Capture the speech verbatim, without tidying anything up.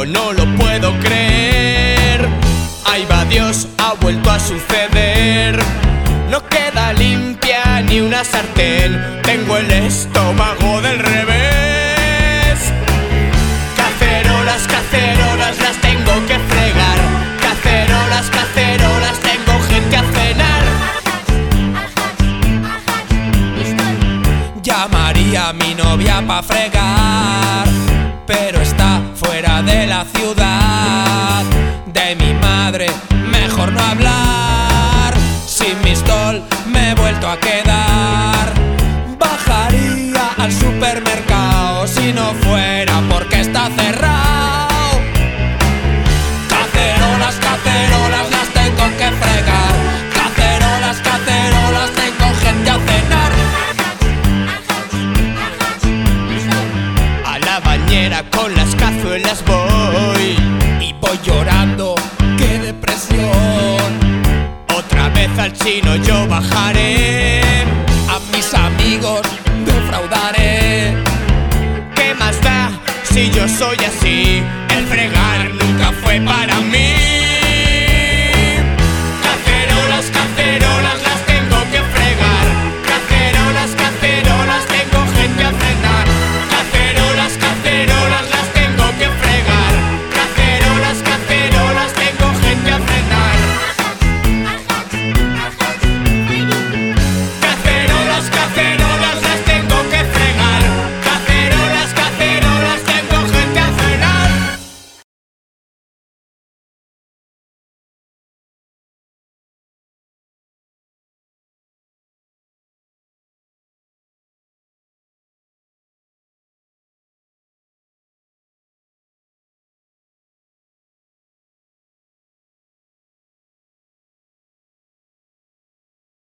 no lo puedo creer. Ahí va Dios, ha vuelto a suceder. No queda limpia ni una sartén, tengo el estómago del revés. Cacerolas, cacerolas, las tengo que fregar. Cacerolas, cacerolas, tengo gente a cenar. Llamaría a mi novia pa' fregar, pero está fuera de la ciudad. De mi madre mejor no hablar. Sin mi stol me he vuelto a quedar. Bajaría al supermercado si no fuera porque está cerrado. Cacerolas, cacerolas, las tengo que fregar. Cacerolas, cacerolas, tengo gente a cenar. A la bañera con las cazuelas voy Y voy llorando, qué depresión. otra vez al chino yo bajaré. A mis amigos defraudaré. ¿Qué más da si yo soy así? El fregar nunca fue para mí. Cacerolas, cacerolas,